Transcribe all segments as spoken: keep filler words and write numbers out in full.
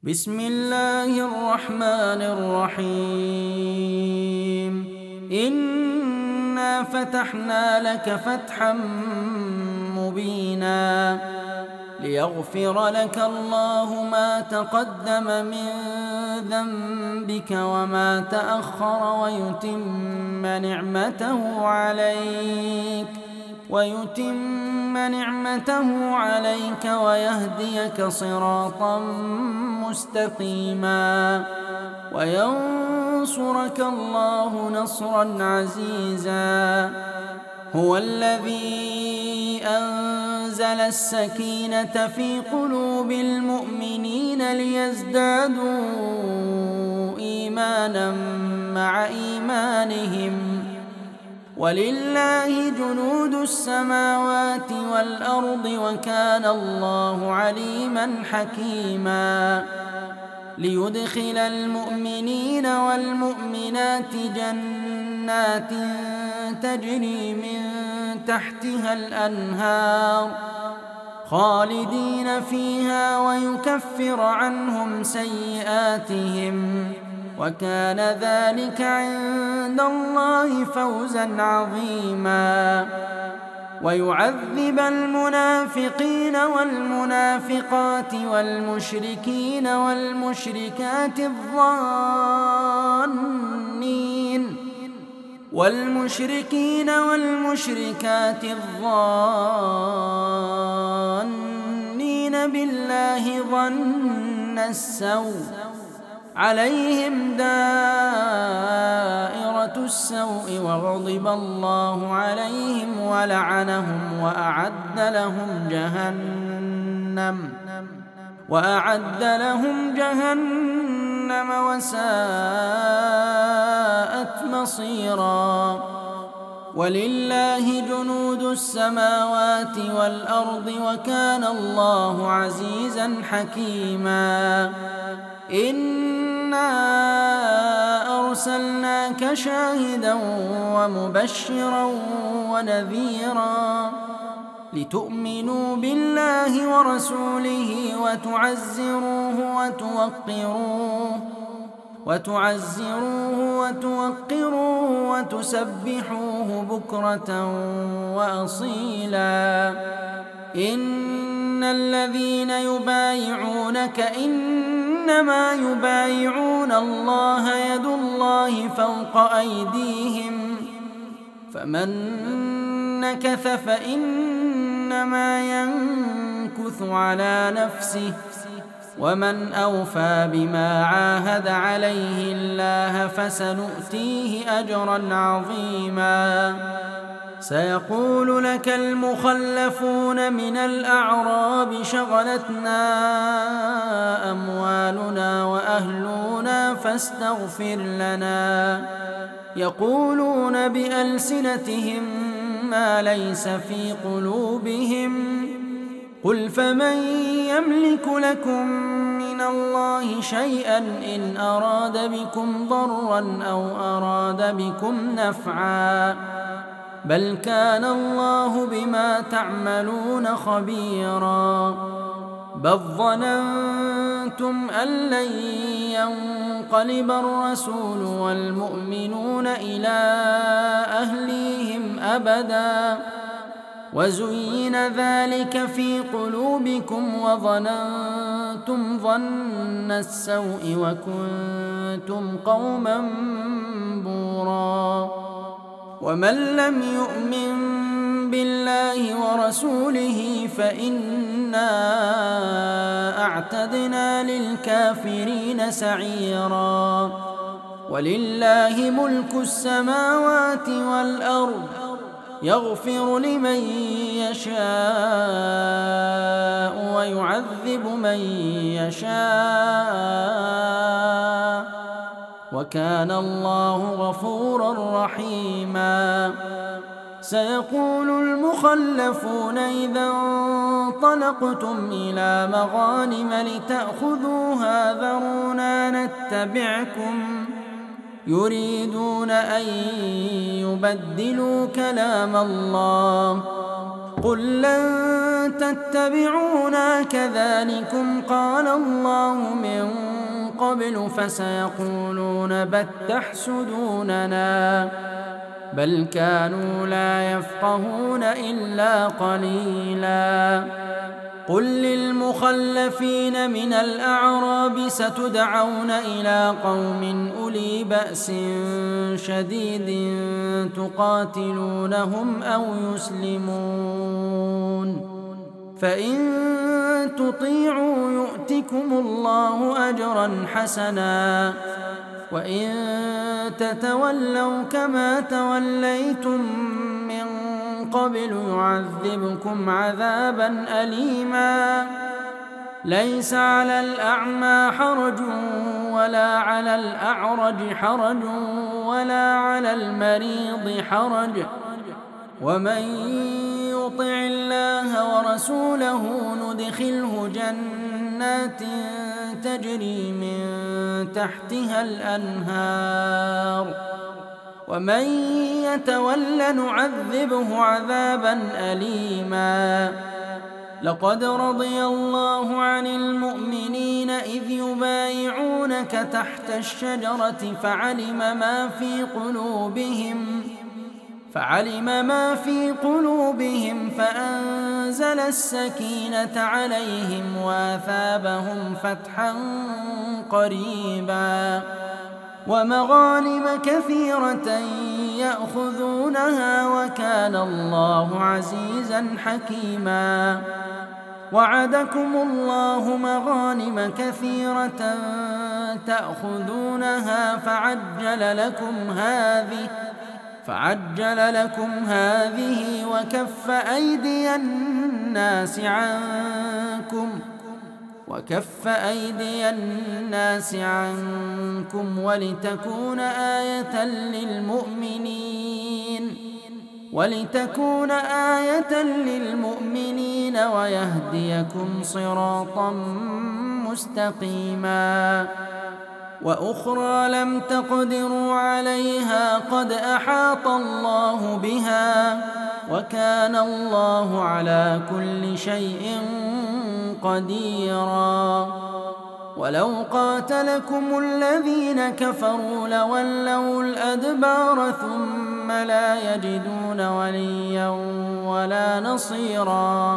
بسم الله الرحمن الرحيم إنا فتحنا لك فتحا مبينا ليغفر لك الله ما تقدم من ذنبك وما تأخر ويتم نعمته عليك ويتم نعمته عليك ويهديك صراطا مستقيما وينصرك الله نصرا عزيزا. هو الذي أنزل السكينة في قلوب المؤمنين ليزدادوا إيمانا مع إيمانهم ولله جنود السماوات والأرض وكان الله عليما حكيما. ليدخل المؤمنين والمؤمنات جنات تجري من تحتها الأنهار خالدين فيها ويكفر عنهم سيئاتهم وكان ذلك عند الله فوزا عظيما. ويعذب المنافقين والمنافقات والمشركين والمشركات الظانين والمشركين والمشركات الظانين بالله ظن السوء عليهم دائرة السوء وغضب الله عليهم ولعنهم وأعد لهم جهنم وأعد لهم جهنم وساءت مصيرا. ولله جنود السماوات والأرض وكان الله عزيزا حكيما. إنا أرسلناك شاهدا ومبشرا ونذيرا لتؤمنوا بالله ورسوله وتعزروه وتوقروه وتعزروه وتوقروه وتسبحوه بكرة وأصيلا. إن الذين يبايعونك إنما يبايعون الله يد الله فوق أيديهم فمن نكث فإنما ينكث على نفسه ومن أوفى بما عاهد عليه الله فسنؤتيه أجرا عظيما. سيقول لك المخلفون من الأعراب شغلتنا أموالنا وأهلنا فاستغفر لنا يقولون بألسنتهم ما ليس في قلوبهم قل فمن يملك لكم من الله شيئا إن أراد بكم ضرا أو أراد بكم نفعا بل كان الله بما تعملون خبيرا. بل ظننتم أن لن ينقلب الرسول والمؤمنون إلى أهليهم أبدا وزين ذلك في قلوبكم وظننتم ظن السوء وكنتم قوما بورا. ومن لم يؤمن بالله ورسوله فإنا أعتدنا للكافرين سعيرا. ولله ملك السماوات والأرض يغفر لمن يشاء ويعذب من يشاء وكان الله غفورا رحيما. سيقول المخلفون إذا انطلقتم إلى مغانم لتأخذوها ذرونا نتبعكم يريدون أن يبدلوا كلام الله قل لن تتبعونا كذلكم قال الله من قبل فسيقولون بل تحسدوننا بل كانوا لا يفقهون إلا قليلا. قل للمخلفين من الأعراب ستدعون إلى قوم أولي بأس شديد تقاتلونهم أو يسلمون فإن تطيعوا يؤتكم الله أجرا حسنا وإن تتولوا كما توليتم من قبل يعذبكم عذابا أليما. ليس على الأعمى حرج ولا على الأعرج حرج ولا على المريض حرج ومن يطع الله ورسوله ندخله جنات تجري من تحتها الأنهار ومن يتول نعذبه عذابا أليما. لقد رضي الله عن المؤمنين إذ يبايعونك تحت الشجرة فعلم ما في قلوبهم فعلم ما في قلوبهم فأنزل السكينة عليهم وأثابهم فتحا قريبا ومغانم كثيرة يأخذونها وكان الله عزيزا حكيما. وعدكم الله مغانم كثيرة تأخذونها فعجل لكم هذه فعجل لكم هذه وكف أيدي الناس عنكم وكف أيدي الناس عنكم ولتكون آية للمؤمنين ولتكون آية للمؤمنين ويهديكم صراطا مستقيما. وأخرى لم تقدروا عليها قد أحاط الله بها وكان الله على كل شيء قديرا. ولو قاتلكم الذين كفروا لولوا الأدبار ثم لا يجدون وليا ولا نصيرا.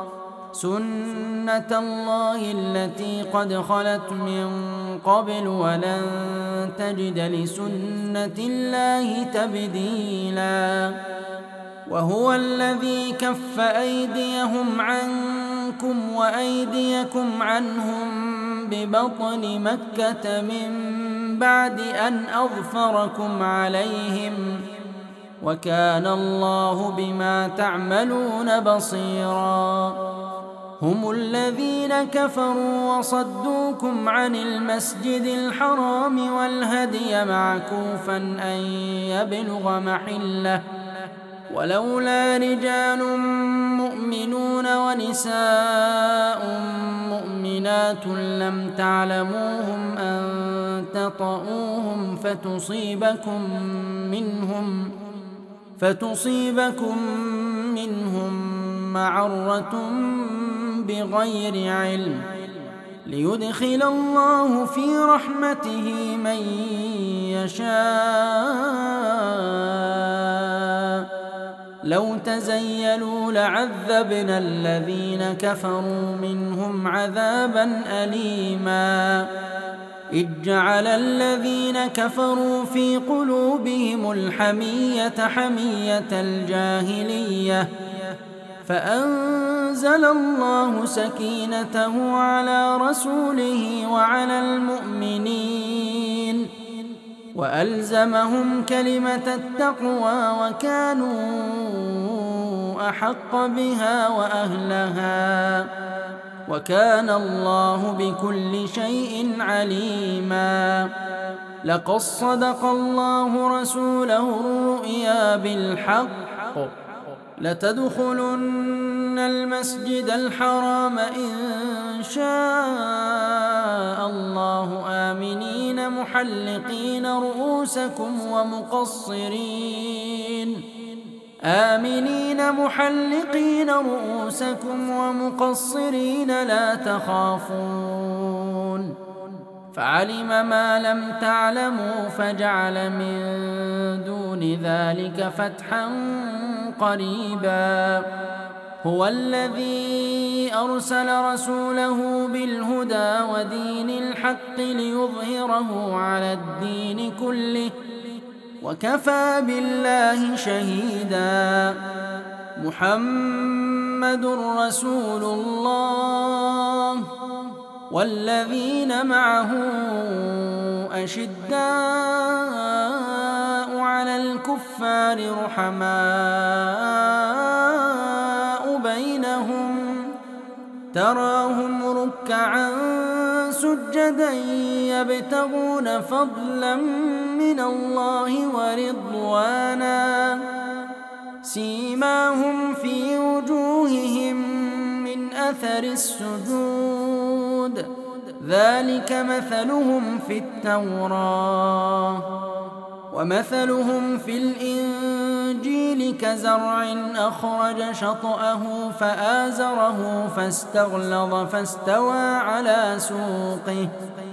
سنة الله التي قد خلت من قبل ولن تجد لسنة الله تبديلا. وهو الذي كف أيديهم عنكم وأيديكم عنهم ببطن مكة من بعد أن أظفركم عليهم وكان الله بما تعملون بصيرا. هم الذين كفروا وصدوكم عن المسجد الحرام والهدي معكوفا أن يبلغ محله ولولا رجال مؤمنون ونساء مؤمنات لم تعلموهم أن تطؤوهم فتصيبكم منهم فتصيبكم منهم معرة بغير علم ليدخل الله في رحمته من يشاء. لو تزيلوا لعذبنا الذين كفروا منهم عذابا أليما. إذ جعل الذين كفروا في قلوبهم الحمية حمية الجاهلية فأنزل الله سكينته على رسوله وعلى المؤمنين وألزمهم كلمة التقوى وكانوا أحق بها وأهلها وكان الله بكل شيء عليما. لقد صدق الله رسوله الرؤيا بالحق لتدخلن المسجد الحرام إن شاء الله آمنين محلقين رؤوسكم ومقصرين آمنين محلقين رؤوسكم ومقصرين لا تخافون فعلم ما لم تعلموا فجعل من دون ذلك فتحا قريبا. هو الذي أرسل رسوله بالهدى ودين الحق ليظهره على الدين كله وكفى بالله شهيدا. محمد رسول الله والذين معه أشداء على الكفار رحماء بينهم تراهم ركعا سجدا يبتغون فضلا من الله ورضوانا سيماهم في وجوههم من أثر السجود ذلك مثلهم في التوراة ومثلهم في الإنجيل كزرع أخرج شطأه فآزره فاستغلظ فاستوى على سوقه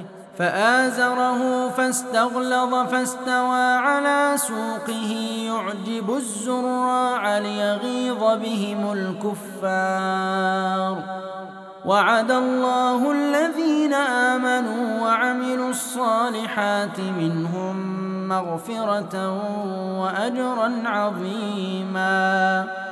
فآزره فاستغلظ فاستوى على سوقه يعجب الزراع ليغيظ بهم الكفار. وعد الله الذين آمنوا وعملوا الصالحات منهم مغفرة وأجرا عظيما.